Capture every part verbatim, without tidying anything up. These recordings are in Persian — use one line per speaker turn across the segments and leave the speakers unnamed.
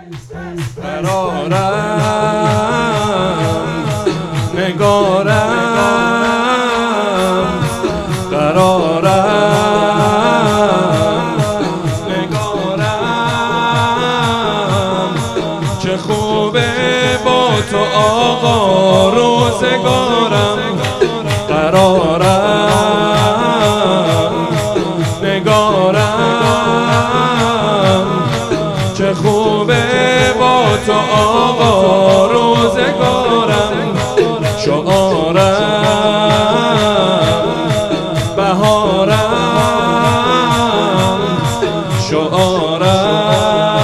قرارم نگارم قرارم نگارم چه خوبه با تو آقا روزگارم قرارم نگارم چه خوبه با تو آقا روزگارم شعارم بهارم شعارم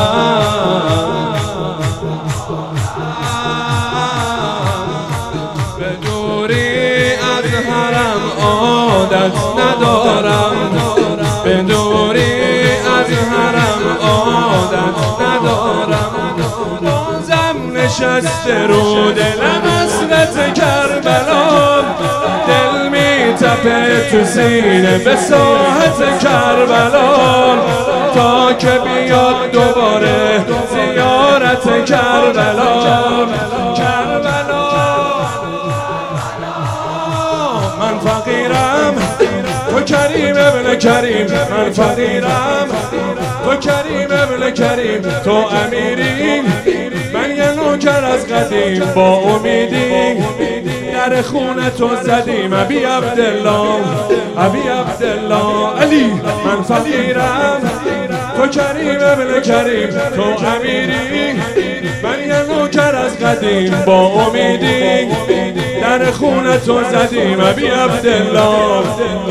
به دوری از حرم عادت ندارم به دوری از حرم عادت ندارم بازم نشسته رو دلم حسرت کربلا دل می تپه تو سینه به ساحت کربلا تا که بیاد دوباره زیارت کربلا کربلا من فقیرم تو کریم ابن کریم من فقیرم تو کریم ابن کریم تو امیری من یه نوکر از قدیم با امیدی در خونه تو زدیم ابی عبدالله ابی عبدالله علی من فقیرم تو کریم ابن کریم تو امیری من یه نوکر از قدیم با امیدی در خونه تو زدیم ابی عبدالله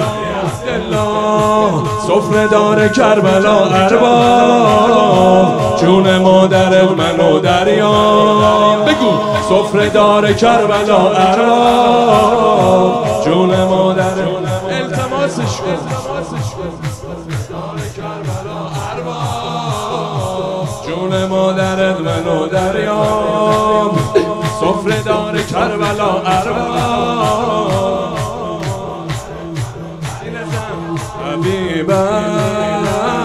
سفره دار کربلا ارباب جون مادر من و دریا بگو سفره دار کربلا ارباب جون مادر التماسش کن جون مادر من و دریا سفره دار کربلا ارباب طبیبم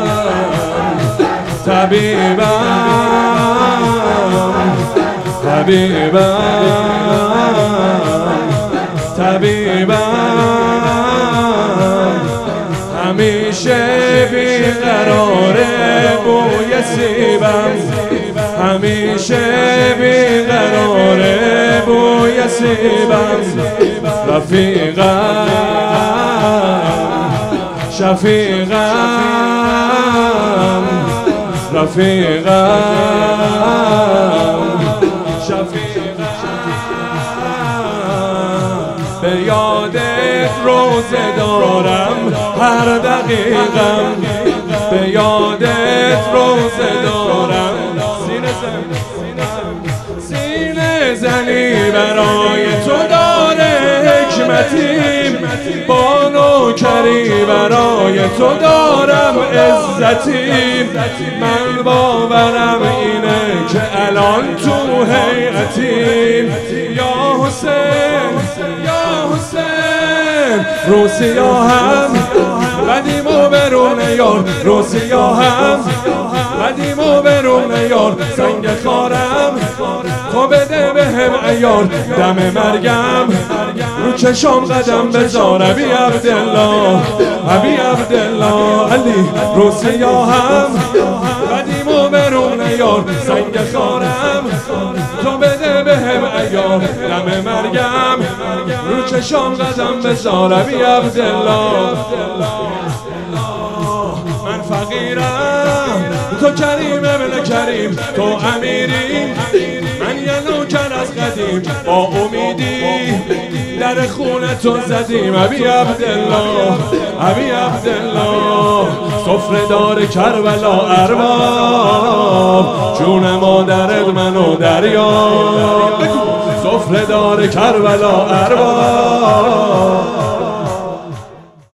طبیبم طبیبم طبیبم همیشه بیقراره بوی سیبم همیشه بیقراره بوی سیبم رفیقم شفیقم رفیقم شفیقم به یادت روزه دارم هر دقیقم به یادت روزه دارم سینه زن سینه زنی برای تو داره حکمتیم با نوکری برای تو دارم عزتیم من باورم اینه که الان تو هیئتیم یا حسین یا حسین رو سیاهم بدیم و برون یار رو سیاهم بدیم و برون یار سنگ خارم تو بده به هم ایار دم مرگم رو چشام قدم بذار ابی عبدالله ابی عبدالله علی رو سیاهم بدیم و برون یار سنگ خارم تو بده به هم ایار دم مرگم رو چشام قدم بذار ابی عبدالله من فقیرم تو کریم ابن کریم تو امیری من یه نوکر از قدیم با امیدی در خونه تو زدیم ابی عبدالله ابی عبدالله سفره دار کربلا ارباب جون مادرت من و دریا سفره دار کربلا ارباب